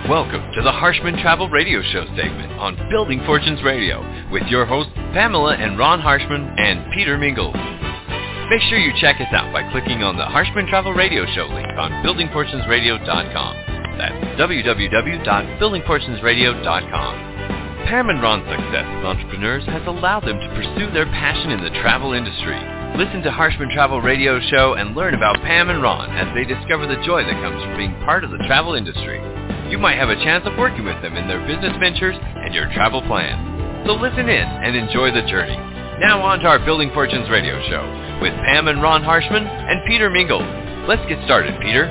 Welcome to the Harshman Travel Radio Show segment on Building Fortunes Radio with your hosts Pamela and Ron Harshman and Peter Mingles. Make sure you check us out by clicking on the Harshman Travel Radio Show link on buildingfortunesradio.com. That's www.buildingfortunesradio.com. Pam and Ron's success as entrepreneurs has allowed them to pursue their passion in the travel industry. Listen to Harshman Travel Radio Show and learn about Pam and Ron as they discover the joy that comes from being part of the travel industry. You might have a chance of working with them in their business ventures and your travel plans. So listen in and enjoy the journey. Now on to our Building Fortunes Radio Show with Pam and Ron Harshman and Peter Mingles. Let's get started, Peter.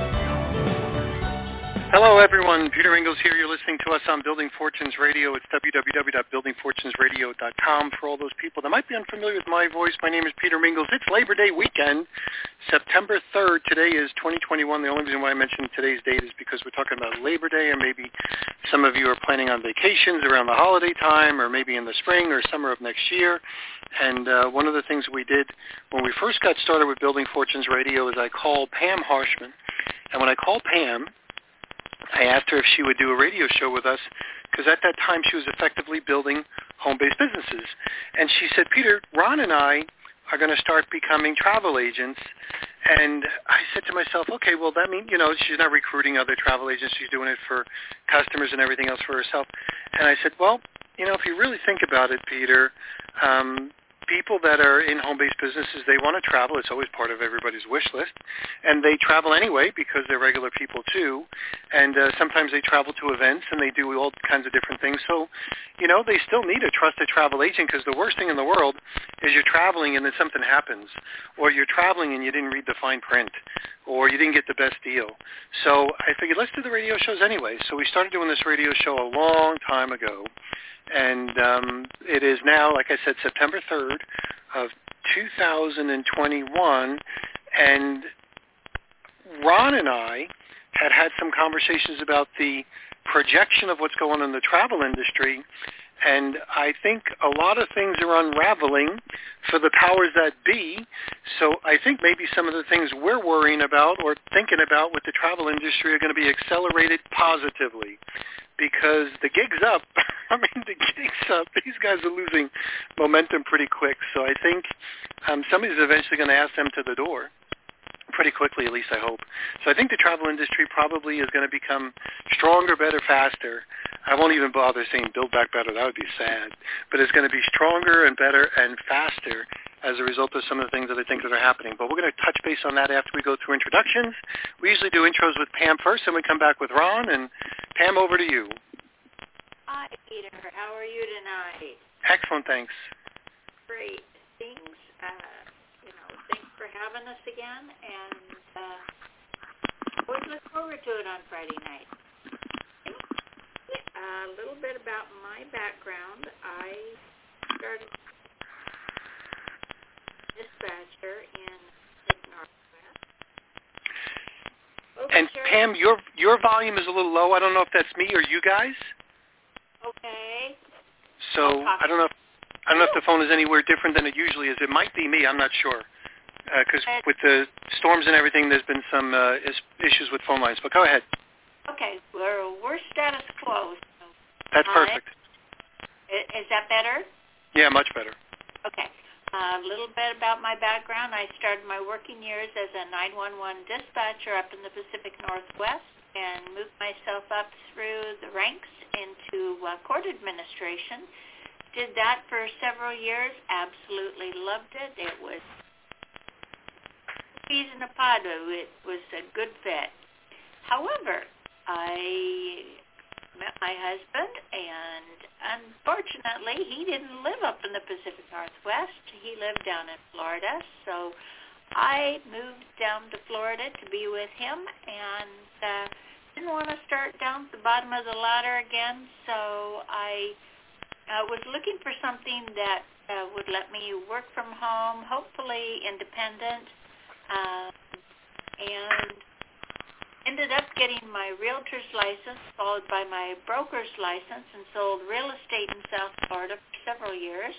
Hello, everyone. Peter Mingles here. You're listening to us on Building Fortunes Radio. It's www.buildingfortunesradio.com. For all those people that might be unfamiliar with my voice, my name is Peter Mingles. It's Labor Day weekend, September 3rd. Today is 2021. The only reason why I mentioned today's date is because we're talking about Labor Day, and maybe some of you are planning on vacations around the holiday time, or maybe in the spring or summer of next year. And one of the things we did when we first got started with Building Fortunes Radio is I called Pam Harshman. And when I called Pam, I asked her if she would do a radio show with us, because at that time she was effectively building home-based businesses. And she said, Peter, Ron and I are going to start becoming travel agents. And I said to myself, okay, well, that means, she's not recruiting other travel agents. She's doing it for customers and everything else for herself. And I said, well, if you really think about it, Peter, people that are in home-based businesses, they want to travel. It's always part of everybody's wish list. And they travel anyway because they're regular people too. And sometimes they travel to events and they do all kinds of different things. So, they still need a trusted travel agent, because the worst thing in the world is you're traveling and then something happens. Or you're traveling and you didn't read the fine print. Or you didn't get the best deal. So I figured, let's do the radio shows anyway. So we started doing this radio show a long time ago. And it is now, like I said, September 3rd of 2021, and Ron and I had some conversations about the projection of what's going on in the travel industry, and I think a lot of things are unraveling for the powers that be. So I think maybe some of the things we're worrying about or thinking about with the travel industry are going to be accelerated positively, because the gig's up. The gig's up. These guys are losing momentum pretty quick. So I think somebody's eventually going to ask them to the door. Pretty quickly, at least I hope. So I think the travel industry probably is going to become stronger, better, faster. I won't even bother saying build back better. That would be sad. But it's going to be stronger and better and faster as a result of some of the things that I think that are happening. But we're going to touch base on that after we go through introductions. We usually do intros with Pam first, and we come back with Ron. And Pam, over to you. Hi, Peter. How are you tonight? Excellent, thanks. Great. Thanks for having us again, and always look forward to it on Friday night. A little bit about my background. I started dispatcher in the Northwest. And Pam, your volume is a little low. I don't know if that's me or you guys. Okay. So I don't know if the phone is anywhere different than it usually is. It might be me. I'm not sure. Because with the storms and everything, there's been some issues with phone lines. But go ahead. Okay. We're status quo. That's perfect. Is that better? Yeah, much better. Okay. A little bit about my background. I started my working years as a 911 dispatcher up in the Pacific Northwest and moved myself up through the ranks into court administration. Did that for several years. Absolutely loved it. It was peas in a pod. It was a good fit. However, I met my husband, and unfortunately, he didn't live up in the Pacific Northwest. He lived down in Florida, so I moved down to Florida to be with him, and didn't want to start down at the bottom of the ladder again, so I was looking for something that would let me work from home, hopefully independent, and ended up getting my realtor's license, followed by my broker's license, and sold real estate in South Florida for several years.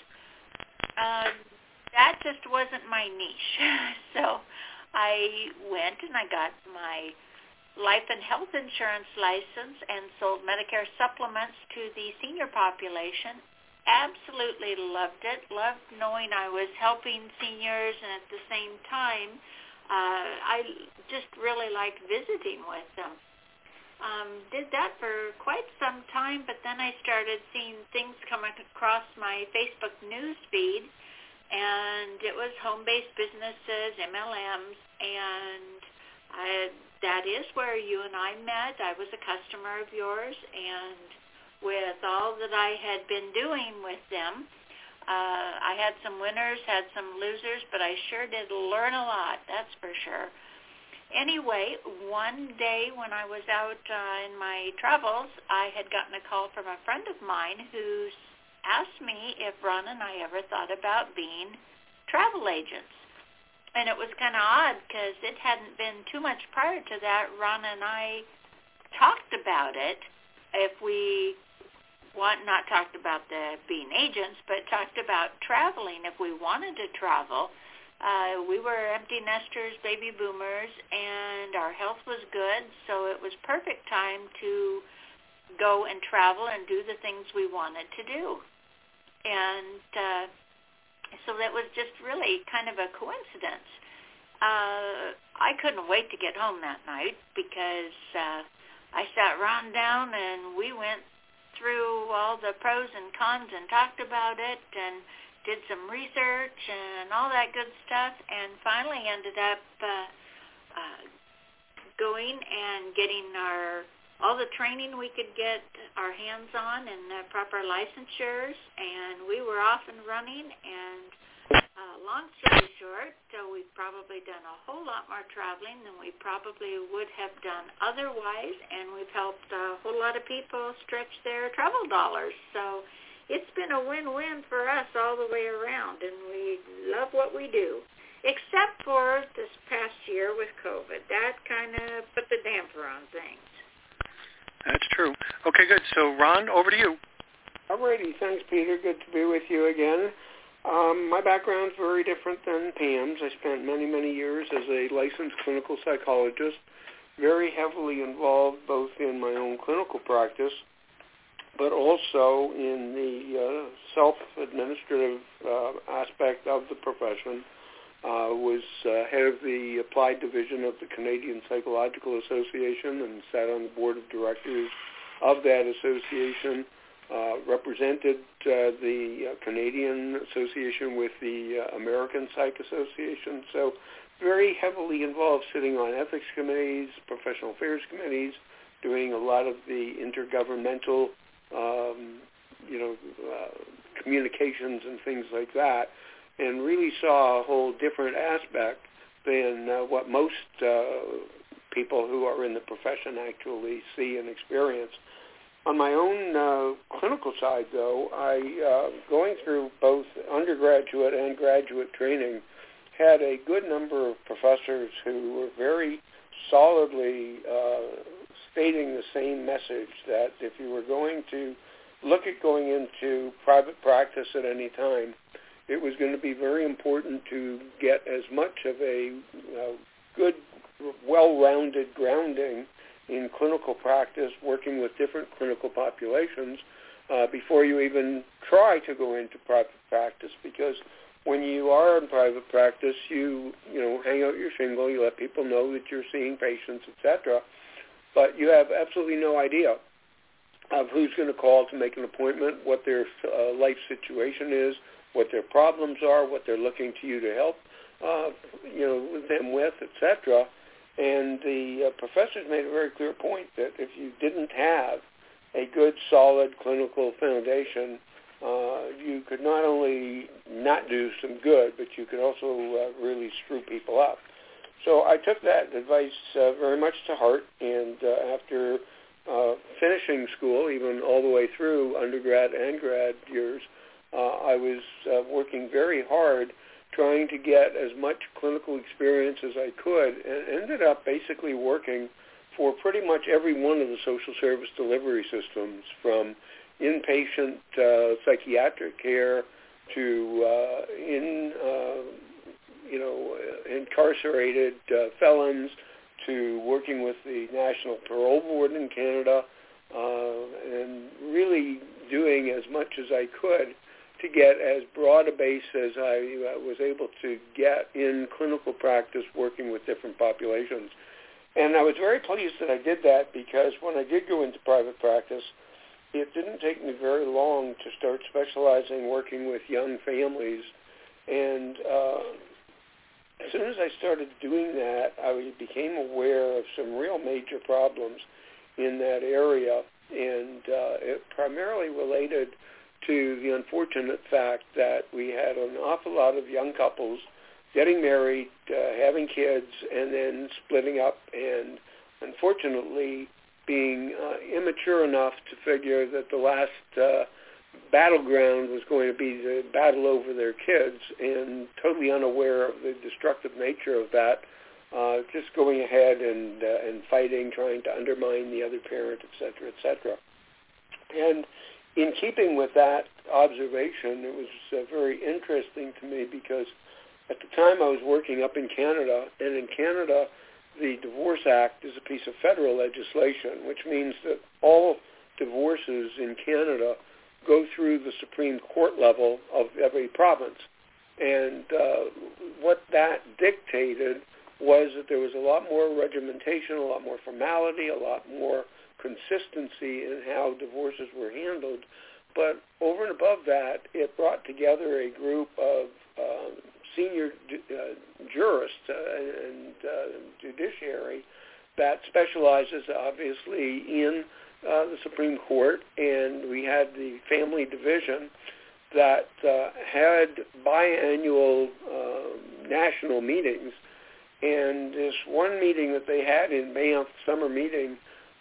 That just wasn't my niche. So I went and I got my life and health insurance license and sold Medicare supplements to the senior population. Absolutely loved it. Loved knowing I was helping seniors, and at the same time, I just really liked visiting with them. Did that for quite some time, but then I started seeing things come across my Facebook news feed, and it was home-based businesses, MLMs, and that is where you and I met. I was a customer of yours, and with all that I had been doing with them, I had some winners, had some losers, but I sure did learn a lot, that's for sure. Anyway, one day when I was out in my travels, I had gotten a call from a friend of mine who asked me if Ron and I ever thought about being travel agents. And it was kind of odd because it hadn't been too much prior to that. Ron and I talked about it. If we not talked about the being agents, but talked about traveling. If we wanted to travel, we were empty nesters, baby boomers, and our health was good, so it was perfect time to go and travel and do the things we wanted to do. And so that was just really kind of a coincidence. I couldn't wait to get home that night because I sat Ron down and we went through all the pros and cons and talked about it and did some research and all that good stuff, and finally ended up going and getting all the training we could get our hands on and the proper licensures, and we were off and running. And long story short, we've probably done a whole lot more traveling than we probably would have done otherwise, and we've helped a whole lot of people stretch their travel dollars. So it's been a win-win for us all the way around, and we love what we do, except for this past year with COVID. That kind of put the damper on things. That's true. Okay, good. So, Ron, over to you. All righty. Thanks, Peter. Good to be with you again. My background's very different than Pam's. I spent many, many years as a licensed clinical psychologist, very heavily involved both in my own clinical practice, but also in the self-administrative aspect of the profession. Was head of the applied division of the Canadian Psychological Association and sat on the board of directors of that association, represented the Canadian Association with the American Psych Association. So very heavily involved sitting on ethics committees, professional affairs committees, doing a lot of the intergovernmental communications and things like that, and really saw a whole different aspect than what most people who are in the profession actually see and experience. On my own clinical side, though, I, going through both undergraduate and graduate training, had a good number of professors who were very solidly stating the same message, that if you were going to look at going into private practice at any time, it was going to be very important to get as much of a good, well-rounded grounding in clinical practice, working with different clinical populations, before you even try to go into private practice. Because when you are in private practice, you hang out your shingle, you let people know that you're seeing patients, etc. But you have absolutely no idea of who's going to call to make an appointment, what their life situation is, what their problems are, what they're looking to you to help them with, etc. And the professors made a very clear point that if you didn't have a good, solid clinical foundation, you could not only not do some good, but you could also really screw people up. So I took that advice very much to heart, and after finishing school, even all the way through undergrad and grad years, I was working very hard trying to get as much clinical experience as I could, and ended up basically working for pretty much every one of the social service delivery systems, from inpatient psychiatric care to incarcerated felons, to working with the National Parole Board in Canada, and really doing as much as I could to get as broad a base as I was able to get in clinical practice working with different populations. And I was very pleased that I did that, because when I did go into private practice, it didn't take me very long to start specializing working with young families. And as soon as I started doing that, I became aware of some real major problems in that area, and it primarily related to the unfortunate fact that we had an awful lot of young couples getting married, having kids, and then splitting up, and unfortunately being immature enough to figure that the last battleground was going to be the battle over their kids, and totally unaware of the destructive nature of that, just going ahead and fighting, trying to undermine the other parent, et cetera, et cetera. And in keeping with that observation, it was very interesting to me, because at the time I was working up in Canada, and in Canada the Divorce Act is a piece of federal legislation, which means that all divorces in Canada go through the Supreme Court level of every province. And what that dictated was that there was a lot more regimentation, a lot more formality, a lot more consistency in how divorces were handled. But over and above that, it brought together a group of senior jurists and judiciary that specializes, obviously, in the Supreme Court, and we had the family division that had biannual national meetings. And this one meeting that they had in Banff, summer meeting,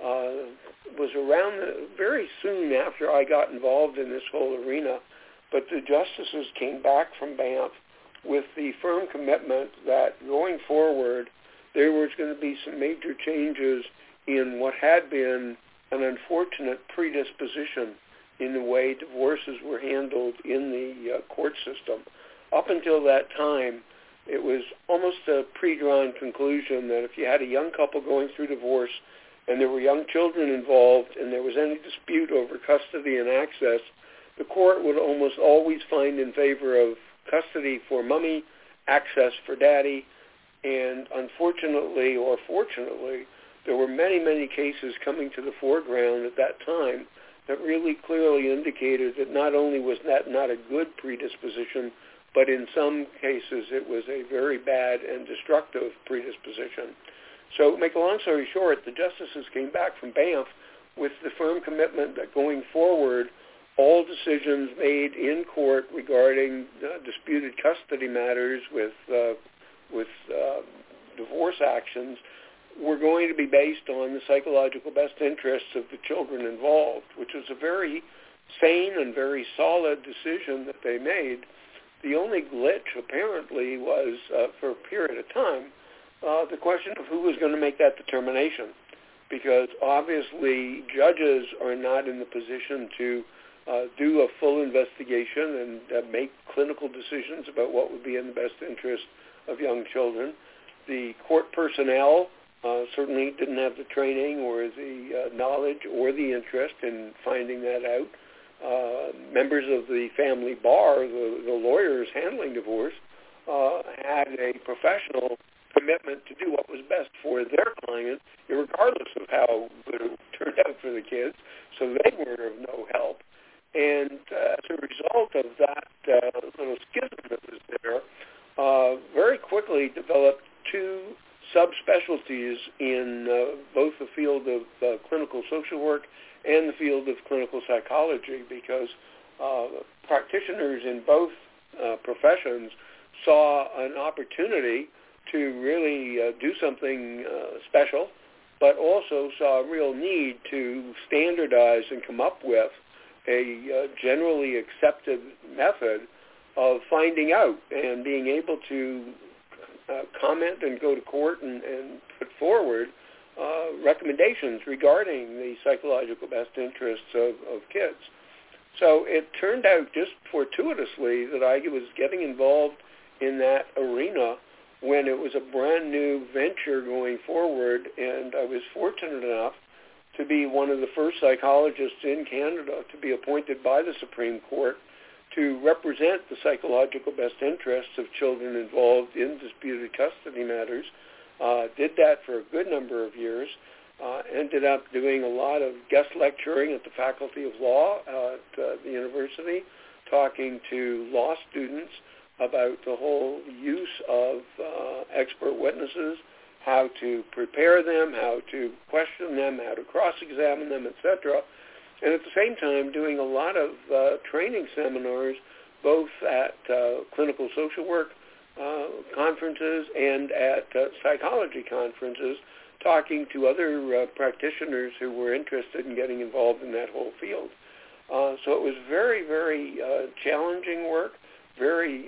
was around very soon after I got involved in this whole arena. But the justices came back from Banff with the firm commitment that going forward there was going to be some major changes in what had been an unfortunate predisposition in the way divorces were handled in the court system. Up until that time, it was almost a pre-drawn conclusion that if you had a young couple going through divorce and there were young children involved and there was any dispute over custody and access, the court would almost always find in favor of custody for mommy, access for daddy, and unfortunately or fortunately, there were many, many cases coming to the foreground at that time that really clearly indicated that not only was that not a good predisposition, but in some cases it was a very bad and destructive predisposition. So, make a long story short, the justices came back from Banff with the firm commitment that going forward, all decisions made in court regarding disputed custody matters with divorce actions were going to be based on the psychological best interests of the children involved, which was a very sane and very solid decision that they made. The only glitch, apparently, was, for a period of time, the question of who was going to make that determination, because obviously judges are not in the position to do a full investigation and make clinical decisions about what would be in the best interest of young children. The court personnel certainly didn't have the training or the knowledge or the interest in finding that out. Members of the family bar, the lawyers handling divorce, had a professional commitment to do what was best for their client, regardless of how good it turned out for the kids, so they were of no help. And as a result of that little schism that was there, very quickly developed two subspecialties in both the field of clinical social work and the field of clinical psychology, because practitioners in both professions saw an opportunity to really do something special, but also saw a real need to standardize and come up with a generally accepted method of finding out and being able to comment and go to court and put forward recommendations regarding the psychological best interests of kids. So it turned out just fortuitously that I was getting involved in that arena when it was a brand new venture going forward, and I was fortunate enough to be one of the first psychologists in Canada to be appointed by the Supreme Court to represent the psychological best interests of children involved in disputed custody matters. Did that for a good number of years. Ended up doing a lot of guest lecturing at the Faculty of Law at the university, talking to law students about the whole use of expert witnesses, how to prepare them, how to question them, how to cross-examine them, etc. And at the same time doing a lot of training seminars, both at clinical social work conferences and at psychology conferences, talking to other practitioners who were interested in getting involved in that whole field. So it was very, very challenging work, very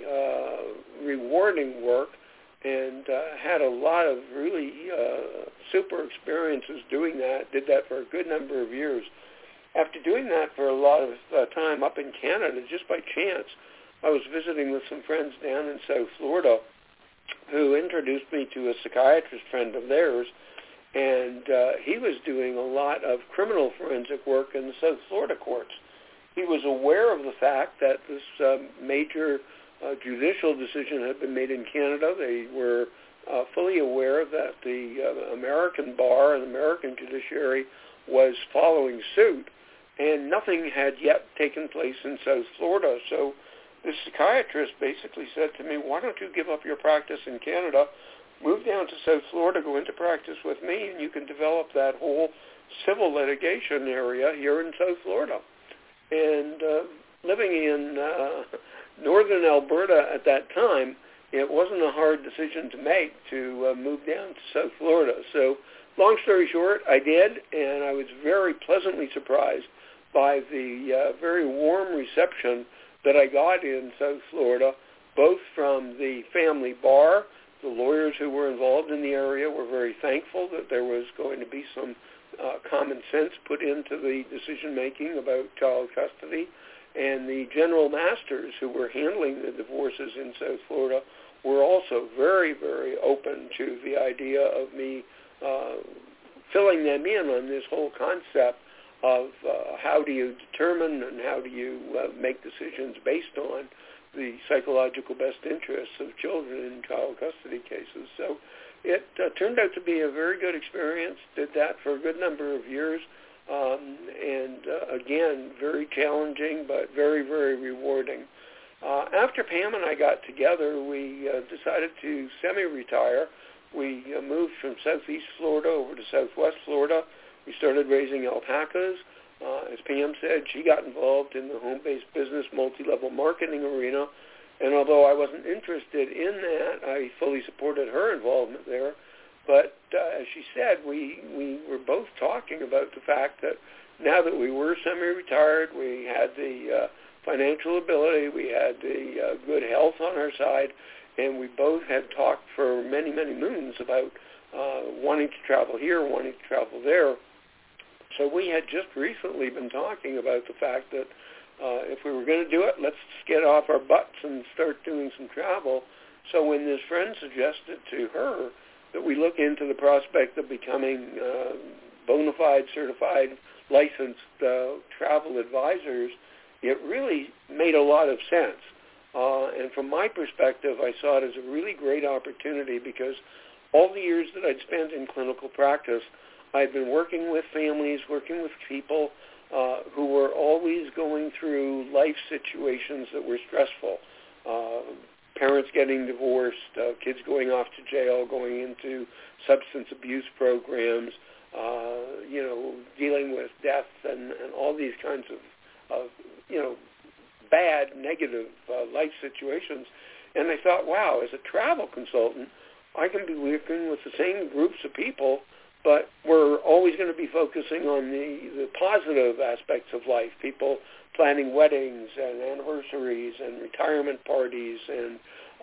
rewarding work, and had a lot of really super experiences doing that. Did that for a good number of years. After doing that for a lot of time up in Canada, just by chance, I was visiting with some friends down in South Florida who introduced me to a psychiatrist friend of theirs, and he was doing a lot of criminal forensic work in the South Florida courts. He was aware of the fact that this major judicial decision had been made in Canada. They were fully aware that the American bar and American judiciary was following suit, and nothing had yet taken place in South Florida. So the psychiatrist basically said to me, why don't you give up your practice in Canada, move down to South Florida, go into practice with me, and you can develop that whole civil litigation area here in South Florida. And living in northern Alberta at that time, it wasn't a hard decision to make to move down to South Florida. So long story short, I did, and I was very pleasantly surprised by the very warm reception that I got in South Florida, both from the family bar. The lawyers who were involved in the area were very thankful that there was going to be some common sense put into the decision-making about child custody. And the general masters who were handling the divorces in South Florida were also very, very open to the idea of me filling them in on this whole concept of how do you determine and how do you make decisions based on the psychological best interests of children in child custody cases. So it turned out to be a very good experience. Did that for a good number of years. And again, very challenging, but very, very rewarding. After Pam and I got together, we decided to semi-retire. We moved from southeast Florida over to southwest Florida. We started raising alpacas. As Pam said, she got involved in the home-based business multi-level marketing arena. And although I wasn't interested in that, I fully supported her involvement there. But as she said, we were both talking about the fact that now that we were semi-retired, we had the financial ability, we had the good health on our side, and we both had talked for many, many moons about wanting to travel here, wanting to travel there. So we had just recently been talking about the fact that if we were going to do it, let's get off our butts and start doing some travel. So when this friend suggested to her that we look into the prospect of becoming bona fide, certified, licensed travel advisors, it really made a lot of sense. And from my perspective, I saw it as a really great opportunity because all the years that I'd spent in clinical practice, I'd been working with families, working with people who were always going through life situations that were stressful. Parents getting divorced, kids going off to jail, going into substance abuse programs, dealing with death and all these kinds of bad, negative life situations. And I thought, wow, as a travel consultant, I can be working with the same groups of people, but we're always going to be focusing on the positive aspects of life, people planning weddings and anniversaries and retirement parties and,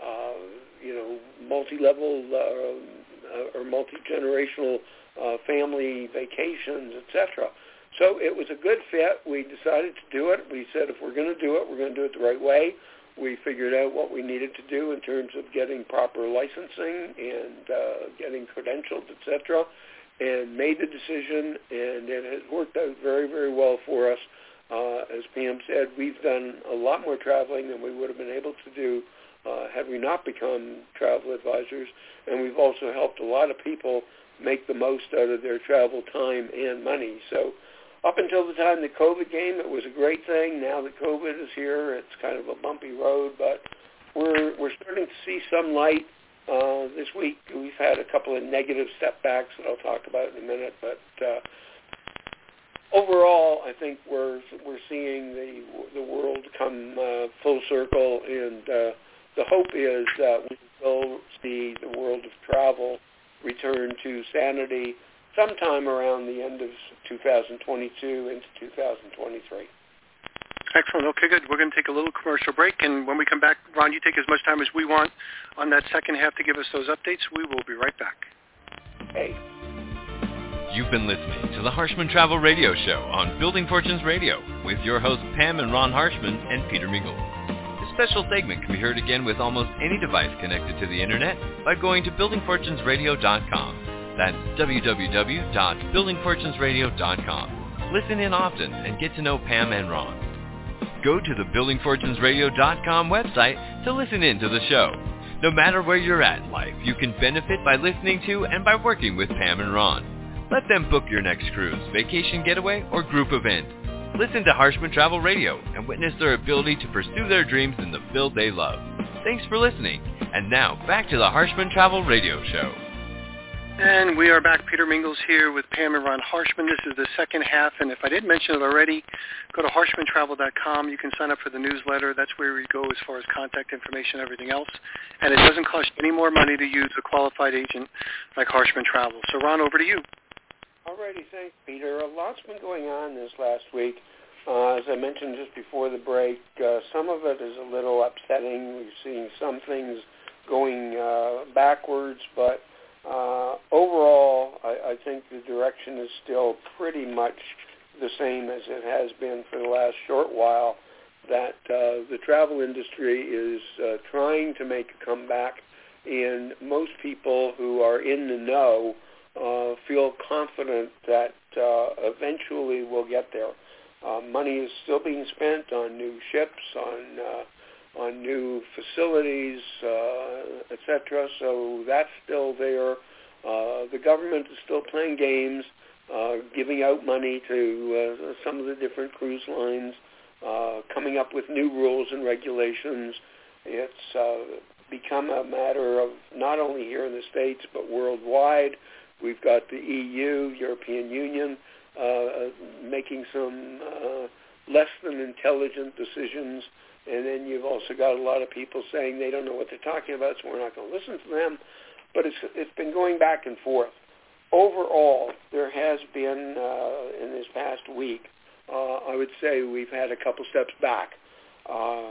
multi-level or multi-generational family vacations, etc. So it was a good fit. We decided to do it. We said if we're going to do it, we're going to do it the right way. We figured out what we needed to do in terms of getting proper licensing and getting credentialed, etc., and made the decision, and it has worked out very, very well for us. As Pam said, we've done a lot more traveling than we would have been able to do had we not become travel advisors, and we've also helped a lot of people make the most out of their travel time and money. So up until the time the COVID came, it was a great thing. Now that COVID is here, it's kind of a bumpy road, but we're starting to see some light. This week we've had a couple of negative setbacks that I'll talk about in a minute, but overall I think we're seeing the world come full circle, and the hope is that we will see the world of travel return to sanity sometime around the end of 2022 into 2023. Excellent. Okay, good. We're going to take a little commercial break, and when we come back, Ron, you take as much time as we want on that second half to give us those updates. We will be right back. Hey. You've been listening to the Harshman Travel Radio Show on Building Fortunes Radio with your hosts Pam and Ron Harshman and Peter Mingles. This special segment can be heard again with almost any device connected to the Internet by going to buildingfortunesradio.com. That's www.buildingfortunesradio.com. Listen in often and get to know Pam and Ron. Go to the buildingfortunesradio.com website to listen in to the show. No matter where you're at in life, you can benefit by listening to and by working with Pam and Ron. Let them book your next cruise, vacation getaway, or group event. Listen to Harshman Travel Radio and witness their ability to pursue their dreams in the field they love. Thanks for listening. And now, back to the Harshman Travel Radio Show. And we are back. Peter Mingles here with Pam and Ron Harshman. This is the second half, and if I didn't mention it already, go to harshmantravel.com. You can sign up for the newsletter. That's where we go as far as contact information and everything else. And it doesn't cost any more money to use a qualified agent like Harshman Travel. So, Ron, over to you. Alrighty, thanks, Peter. A lot's been going on this last week. As I mentioned just before the break, some of it is a little upsetting. We're seeing some things going backwards, but overall, I think the direction is still pretty much the same as it has been for the last short while, that the travel industry is trying to make a comeback, and most people who are in the know feel confident that eventually we'll get there. Money is still being spent on new ships, on new facilities, etc. So that's still there. The government is still playing games, giving out money to some of the different cruise lines, coming up with new rules and regulations. It's become a matter of not only here in the States but worldwide. We've got the EU, European Union, making some less than intelligent decisions. And then you've also got a lot of people saying they don't know what they're talking about, so we're not going to listen to them. But it's been going back and forth. Overall, there has been, in this past week, I would say we've had a couple steps back. A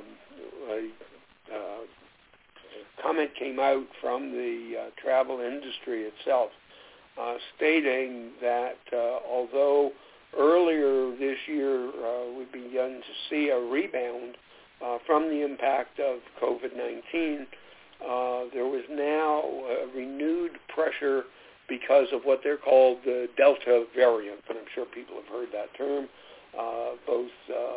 comment came out from the travel industry itself, stating that although earlier this year we began to see a rebound from the impact of COVID-19, there was now a renewed pressure because of what they're called the Delta variant, and I'm sure people have heard that term, both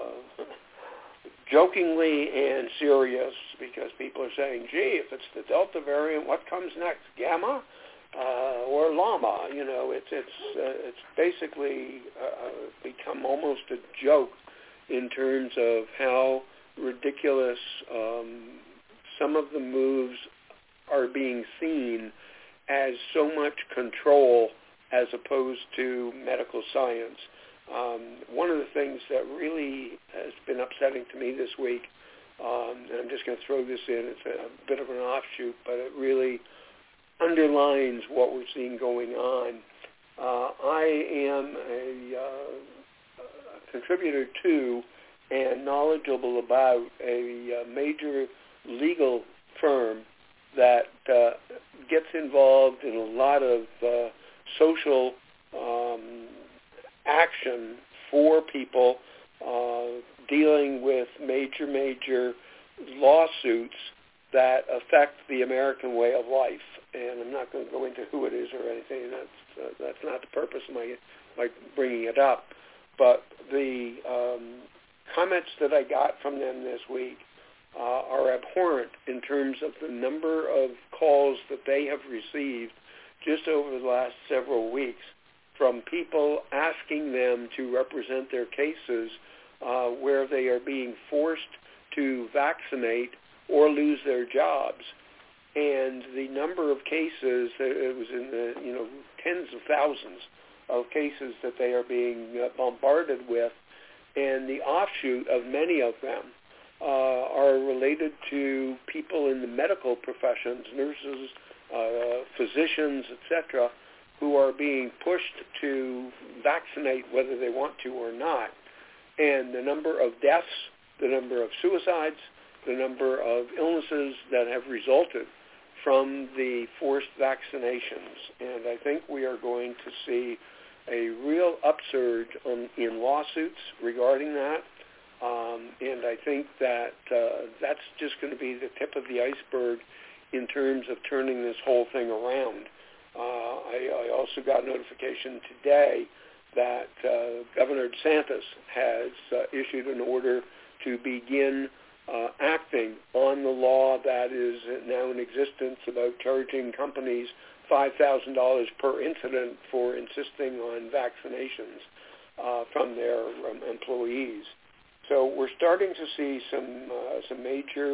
jokingly and serious, because people are saying, gee, if it's the Delta variant, what comes next, Gamma or Llama? You know, it's basically become almost a joke in terms of how ridiculous some of the moves are being seen as so much control as opposed to medical science. One of the things that really has been upsetting to me this week, and I'm just going to throw this in, it's a bit of an offshoot, but it really underlines what we're seeing going on. I am a contributor to and knowledgeable about a major legal firm that gets involved in a lot of social action for people dealing with major lawsuits that affect the American way of life. And I'm not going to go into who it is or anything. That's not the purpose of my bringing it up. But the comments that I got from them this week are abhorrent in terms of the number of calls that they have received just over the last several weeks from people asking them to represent their cases where they are being forced to vaccinate or lose their jobs. And the number of cases, it was in the tens of thousands of cases that they are being bombarded with, and the offshoot of many of them are related to people in the medical professions, nurses, physicians, etc., who are being pushed to vaccinate whether they want to or not. And the number of deaths, the number of suicides, the number of illnesses that have resulted from the forced vaccinations. And I think we are going to see a real upsurge in lawsuits regarding that. And I think that that's just going to be the tip of the iceberg in terms of turning this whole thing around. I also got notification today that Governor DeSantis has issued an order to begin acting on the law that is now in existence about charging companies $5,000 per incident for insisting on vaccinations from their employees. So we're starting to see some major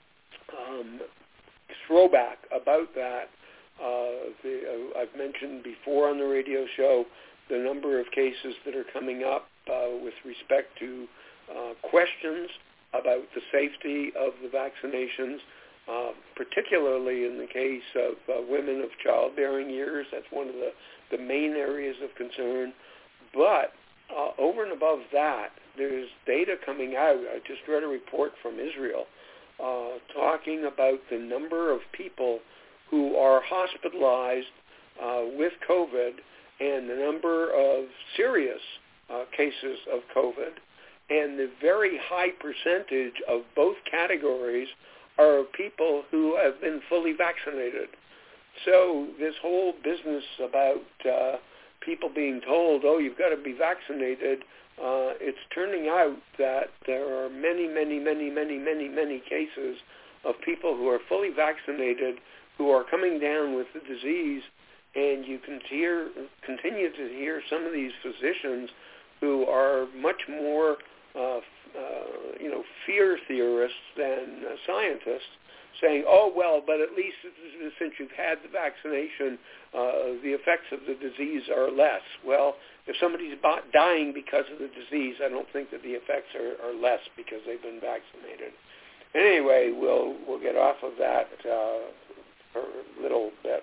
throwback about that. I've mentioned before on the radio show the number of cases that are coming up with respect to questions about the safety of the vaccinations, particularly in the case of women of childbearing years. That's one of the main areas of concern. But over and above that, there's data coming out. I just read a report from Israel talking about the number of people who are hospitalized with COVID and the number of serious cases of COVID. And the very high percentage of both categories are people who have been fully vaccinated. So this whole business about people being told, oh, you've got to be vaccinated, it's turning out that there are many, many, many, many, many, many cases of people who are fully vaccinated who are coming down with the disease. And you can continue to hear some of these physicians who are much more fear theorists than scientists saying, oh, well, but at least since you've had the vaccination, the effects of the disease are less. Well, if somebody's dying because of the disease, I don't think that the effects are less because they've been vaccinated. Anyway, we'll get off of that for a little bit.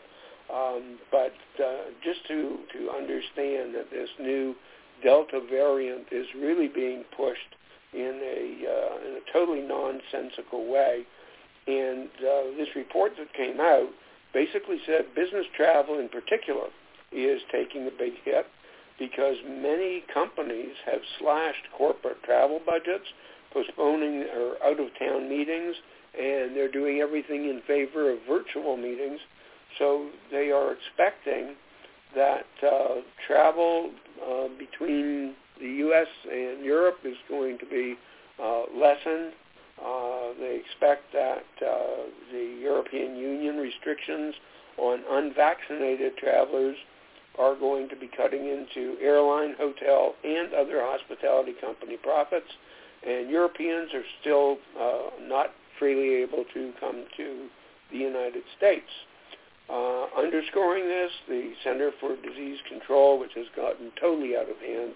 But just to understand that this new Delta variant is really being pushed in a totally nonsensical way. And this report that came out basically said business travel in particular is taking a big hit because many companies have slashed corporate travel budgets, postponing or out-of-town meetings, and they're doing everything in favor of virtual meetings. So they are expecting that travel between the U.S. and Europe is going to be lessened. They expect that the European Union restrictions on unvaccinated travelers are going to be cutting into airline, hotel, and other hospitality company profits. And Europeans are still not freely able to come to the United States. Underscoring this, the Center for Disease Control, which has gotten totally out of hand,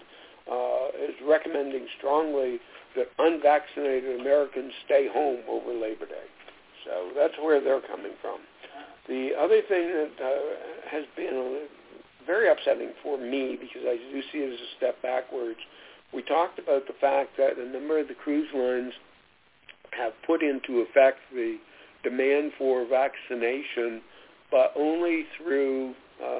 is recommending strongly that unvaccinated Americans stay home over Labor Day. So that's where they're coming from. The other thing that has been very upsetting for me, because I do see it as a step backwards, we talked about the fact that a number of the cruise lines have put into effect the demand for vaccination, but only through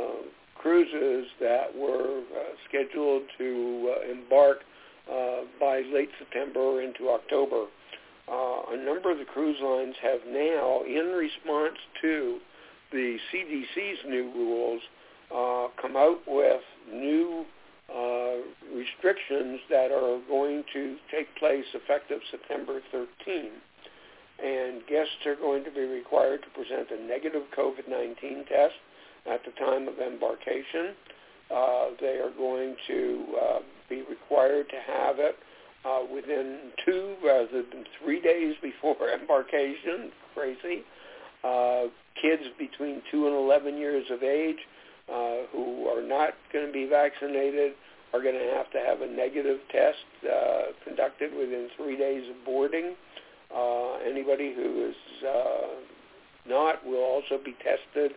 cruises that were scheduled to embark by late September or into October. a number of the cruise lines have now, in response to the CDC's new rules, come out with new restrictions that are going to take place effective September 13. And guests are going to be required to present a negative COVID-19 test at the time of embarkation. They are going to be required to have it within 2 rather than 3 days before embarkation. Crazy. Kids between 2 and 11 years of age who are not going to be vaccinated are going to have a negative test conducted within 3 days of boarding. Anybody who is not will also be tested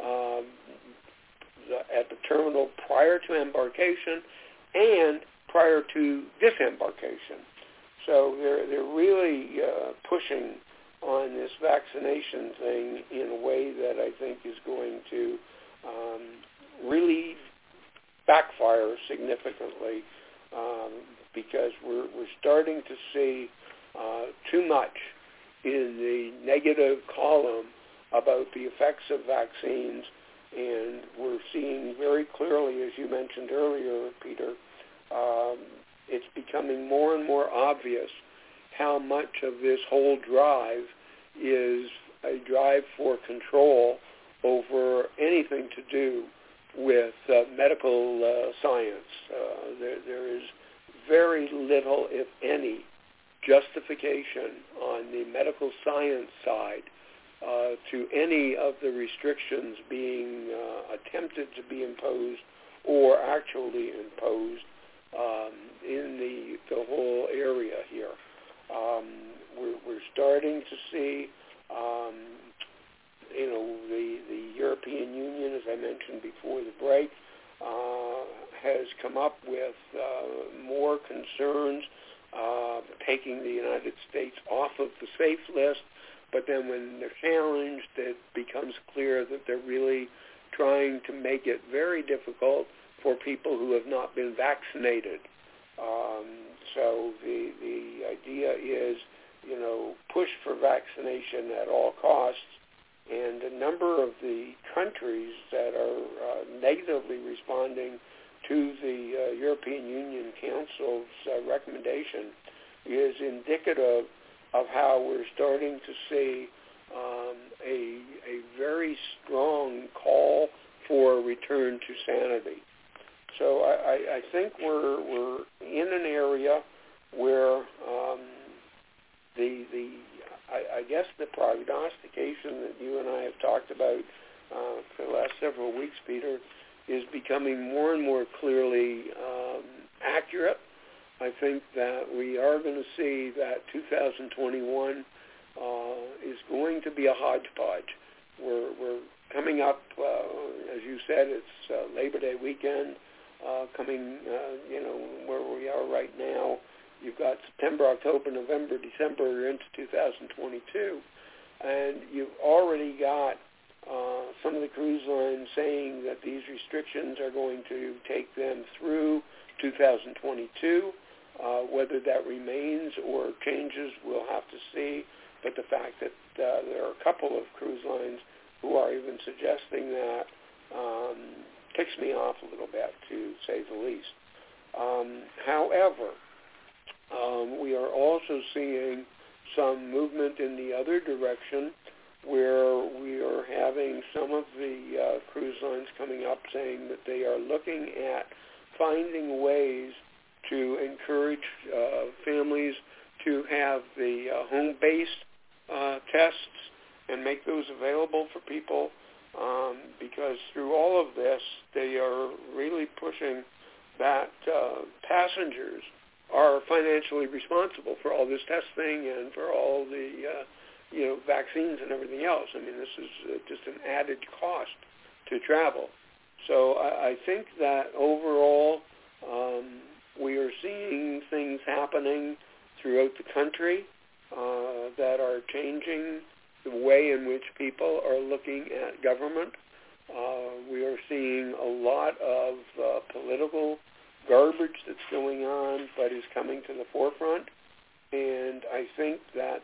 at the terminal prior to embarkation and prior to disembarkation. So they're really pushing on this vaccination thing in a way that I think is going to really backfire significantly because we're starting to see too much in the negative column about the effects of vaccines, and we're seeing very clearly, as you mentioned earlier, Peter, it's becoming more and more obvious how much of this whole drive is a drive for control over anything to do with medical science. There is very little, if any, justification on the medical science side to any of the restrictions being attempted to be imposed or actually imposed in the whole area here. We're starting to see, the European Union, as I mentioned before the break, has come up with more concerns taking the United States off of the safe list, but then when they're challenged, it becomes clear that they're really trying to make it very difficult for people who have not been vaccinated. So the idea is, push for vaccination at all costs, and a number of the countries that are negatively responding to the European Union Council's recommendation is indicative of how we're starting to see a very strong call for a return to sanity. So I think we're in an area where I guess the prognostication that you and I have talked about for the last several weeks, Peter, is becoming more and more clearly accurate. I think that we are going to see that 2021 is going to be a hodgepodge. We're coming up, as you said, it's Labor Day weekend coming, where we are right now. You've got September, October, November, December into 2022, and you've already got some of the cruise lines saying that these restrictions are going to take them through 2022. Whether that remains or changes, we'll have to see. But the fact that there are a couple of cruise lines who are even suggesting that ticks me off a little bit, to say the least. However, we are also seeing some movement in the other direction, where we are having some of the cruise lines coming up saying that they are looking at finding ways to encourage families to have the home-based tests and make those available for people, because through all of this, they are really pushing that passengers are financially responsible for all this testing and for all the vaccines and everything else. I mean, this is just an added cost to travel. So I think that overall we are seeing things happening throughout the country that are changing the way in which people are looking at government. We are seeing a lot of political garbage that's going on, but is coming to the forefront. And I think that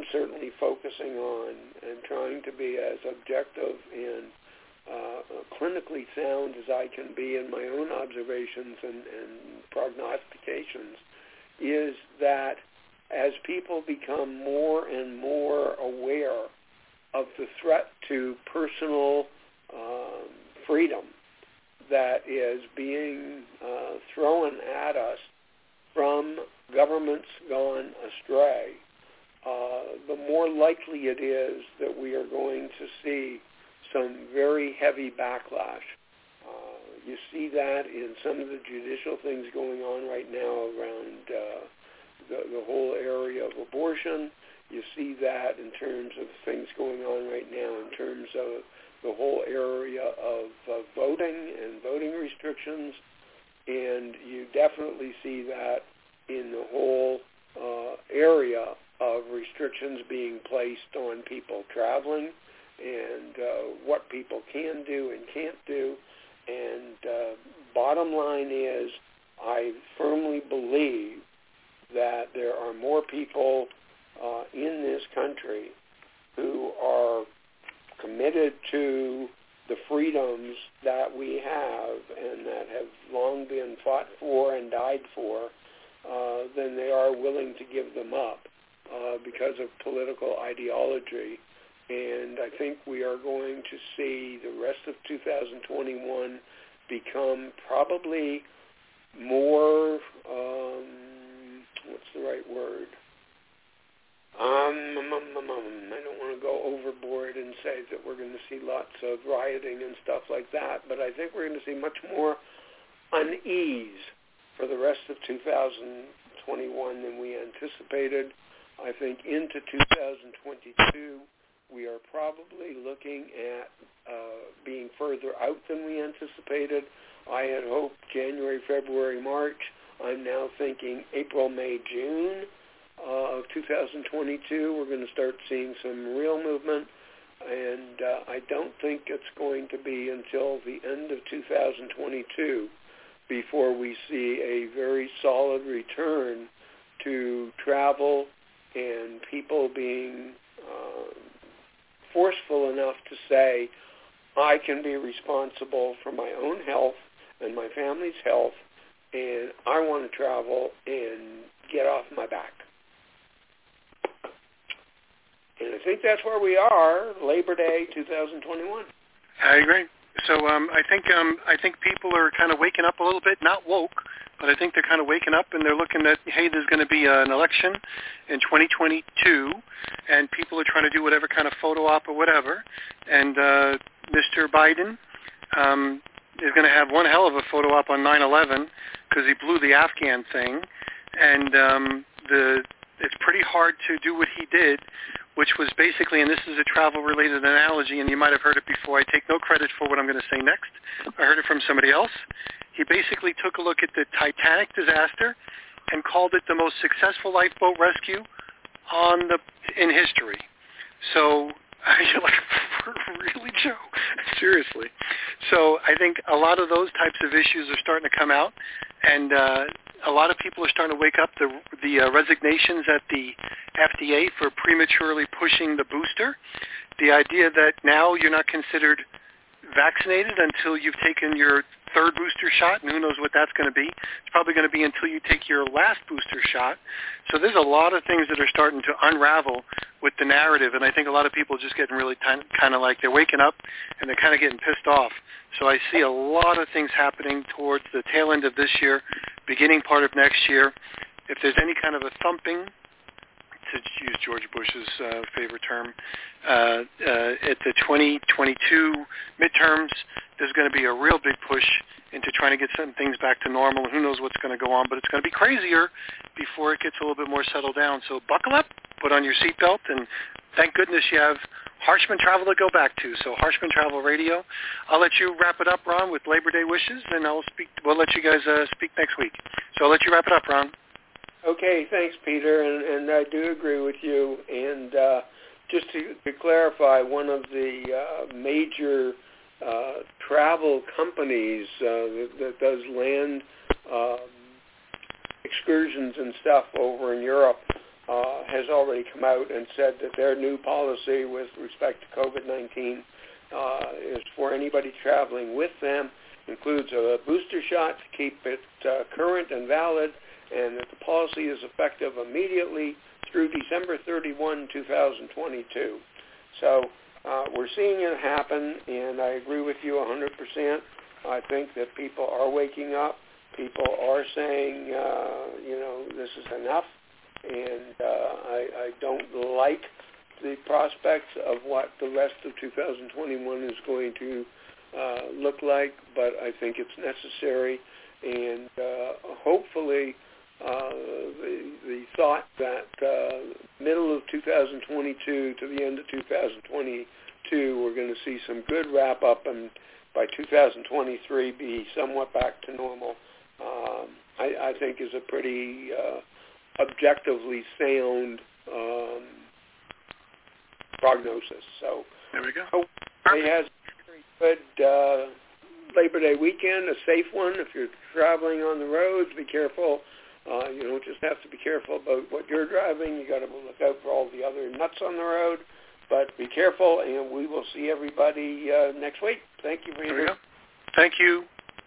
certainly focusing on and trying to be as objective and clinically sound as I can be in my own observations and prognostications, is that as people become more and more aware of the threat to personal freedom that is being thrown at us from governments gone astray, the more likely it is that we are going to see some very heavy backlash. You see that in some of the judicial things going on right now around the whole area of abortion. You see that in terms of things going on right now in terms of the whole area of voting and voting restrictions. And you definitely see that in the whole area of restrictions being placed on people traveling and what people can do and can't do. And bottom line is, I firmly believe that there are more people in this country who are committed to the freedoms that we have and that have long been fought for and died for than they are willing to give them up because of political ideology. And I think we are going to see the rest of 2021 become probably more, what's the right word? I don't want to go overboard and say that we're going to see lots of rioting and stuff like that, but I think we're going to see much more unease for the rest of 2021 than we anticipated. I think into 2022, we are probably looking at being further out than we anticipated. I had hoped January, February, March. I'm now thinking April, May, June of 2022. We're going to start seeing some real movement, and I don't think it's going to be until the end of 2022 before we see a very solid return to travel and people being forceful enough to say, I can be responsible for my own health and my family's health, and I want to travel and get off my back. And I think that's where we are, Labor Day 2021. I agree. So I think people are kind of waking up a little bit, not woke, but I think they're kind of waking up and they're looking at, hey, there's going to be an election in 2022, and people are trying to do whatever kind of photo op or whatever. And Mr. Biden is going to have one hell of a photo op on 9/11 because he blew the Afghan thing, and it's pretty hard to do what he did, which was basically, and this is a travel-related analogy, and you might have heard it before. I take no credit for what I'm going to say next. I heard it from somebody else. He basically took a look at the Titanic disaster and called it the most successful lifeboat rescue in history. So you're like, really, Joe? Seriously. So I think a lot of those types of issues are starting to come out, and a lot of people are starting to wake up. The resignations at the FDA for prematurely pushing the booster, the idea that now you're not considered vaccinated until you've taken your third booster shot, and who knows what that's going to be. It's probably going to be until you take your last booster shot. So there's a lot of things that are starting to unravel with the narrative, and I think a lot of people are just getting really kind of like they're waking up and they're kind of getting pissed off. So I see a lot of things happening towards the tail end of this year, beginning part of next year. If there's any kind of a thumping, to use George Bush's favorite term, at the 2022 midterms, there's going to be a real big push into trying to get some things back to normal. Who knows what's going to go on, but it's going to be crazier before it gets a little bit more settled down. So buckle up, put on your seatbelt, and thank goodness you have Harshman Travel to go back to. So Harshman Travel Radio. I'll let you wrap it up, Ron, with Labor Day wishes, and we'll let you guys speak next week. So I'll let you wrap it up, Ron. Okay, thanks, Peter, and I do agree with you. And just to clarify, one of the major travel companies that does land excursions and stuff over in Europe has already come out and said that their new policy with respect to COVID-19 is for anybody traveling with them, includes a booster shot to keep it current and valid, and that the policy is effective immediately through December 31, 2022. So we're seeing it happen, and I agree with you 100%. I think that people are waking up. People are saying, this is enough, and I don't like the prospects of what the rest of 2021 is going to look like, but I think it's necessary, and hopefully the thought that middle of 2022 to the end of 2022 we're going to see some good wrap-up, and by 2023 be somewhat back to normal, I think is a pretty objectively sound prognosis. So there we go. It has a very good Labor Day weekend, a safe one. If you're traveling on the roads, be careful. You don't just have to be careful about what you're driving. You got to look out for all the other nuts on the road. But be careful, and we will see everybody next week. Thank you for your time. Thank you.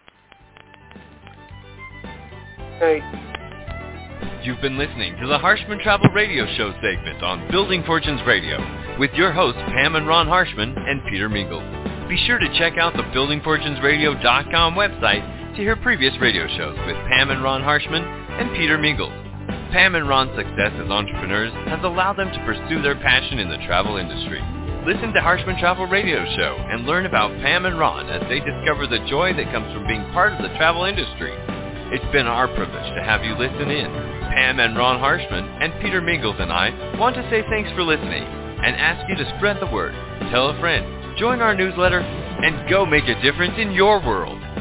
Thanks. You've been listening to the Harshman Travel Radio Show segment on Building Fortunes Radio with your hosts Pam and Ron Harshman and Peter Mingles. Be sure to check out the BuildingFortunesRadio.com website to hear previous radio shows with Pam and Ron Harshman and Peter Mingles. Pam and Ron's success as entrepreneurs has allowed them to pursue their passion in the travel industry. Listen to Harshman Travel Radio Show and learn about Pam and Ron as they discover the joy that comes from being part of the travel industry. It's been our privilege to have you listen in. Pam and Ron Harshman and Peter Mingles and I want to say thanks for listening and ask you to spread the word, tell a friend, join our newsletter, and go make a difference in your world.